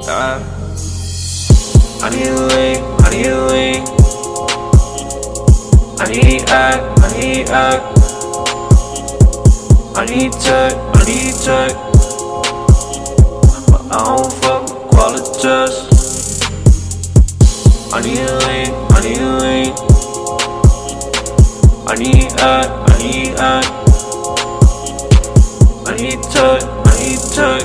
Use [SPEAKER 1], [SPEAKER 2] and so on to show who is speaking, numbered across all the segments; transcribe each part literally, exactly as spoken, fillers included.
[SPEAKER 1] Yeah. I need lean, I need lean. I need act, I need act. I need tech, I need tech. But I don't fuck with qualities. I need lean, I need lean. I need act, I need act. I need tech, I need tech.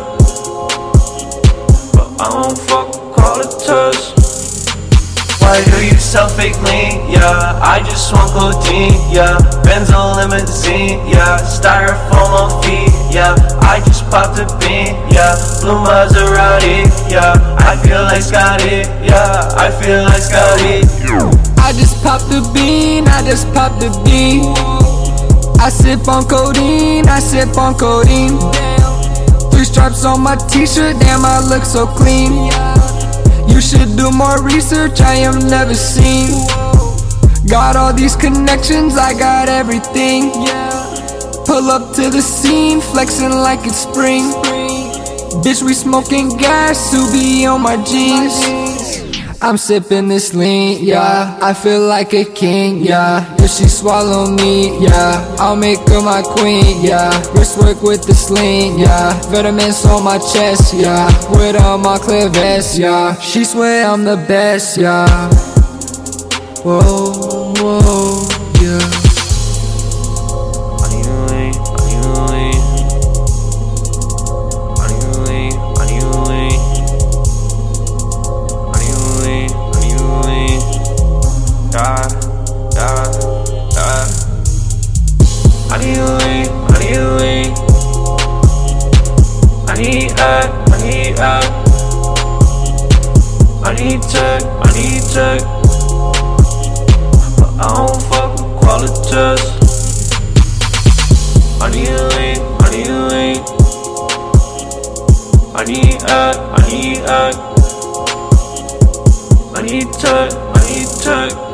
[SPEAKER 1] But I don't fuck with qualities. Why do you sell fake lean? Yeah, I just want codeine. Yeah, Benzo limousine. Yeah, styrofoam on feet. Yeah, I just popped a bean. Yeah, blue Maserati. Yeah, I feel like Scotty. Yeah, I feel like Scotty.
[SPEAKER 2] I just popped the bean. I just popped the bean. I sip on codeine. I sip on codeine. Three stripes on my t-shirt. Damn, I look so clean. You should do more research, I am never seen. Got all these connections, I got everything. Pull up to the scene, flexing like it's spring. Bitch, we smoking gas, Subi on my jeans. I'm sipping this lean, yeah, I feel like a king, yeah. If she swallow me, yeah, I'll make her my queen, yeah. Wrist work with the sling, yeah. Vitamins on my chest, yeah. With on my clear vest, yeah. She swear I'm the best, yeah. Whoa, whoa, yeah.
[SPEAKER 1] I need lean, I need lean. I need lean, I need lean. I need lean, I need lean. Yeah, yeah, yeah. I need lean, I need lean. I need act, I need act. I need tech, I need tech. But I don't fuck with qualities. I need lean, I need lean. I need act, I need act. I need tech, I need tech.